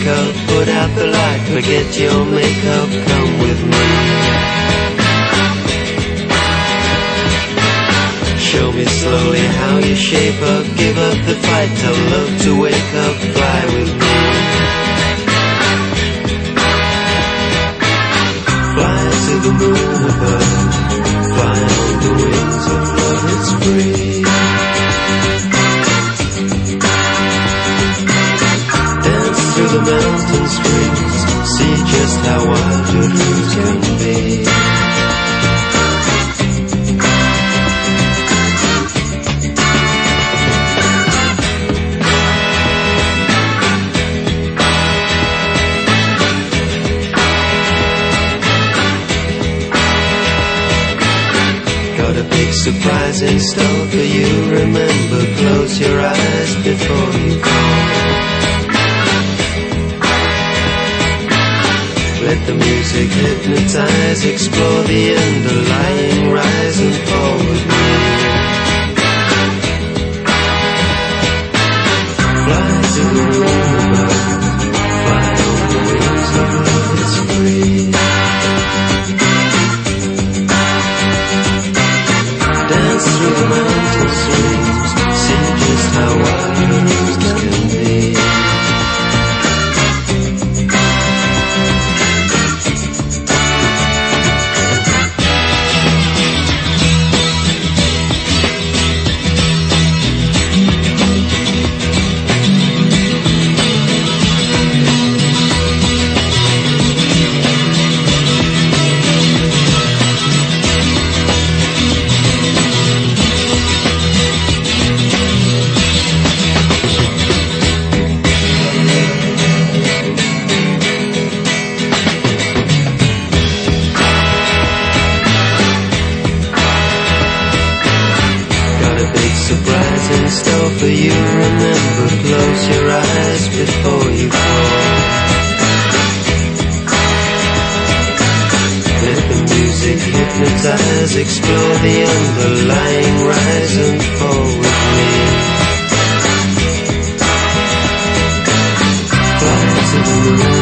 wake up, put out the light, forget your makeup, come with me. Show me slowly how you shape up, give up the fight, tell love to wake up, fly with me. Fly to the moon above, fly on the wings of love, it's free. Dance through the mountain streams, see just how wild your dreams can be. Got a big surprise in store for you. Remember, close your eyes before you fall. Let the music hypnotize, explore the underlying rise and fall with me. Fly to the moon above, fly on the wings of love, it's free. Dance through the mountain streams, see just how wild your dreams can be. Surprise in store for you. Remember, close your eyes before you fall. Let the music hypnotize, explore the underlying rise and fall with me. Fly to the moon.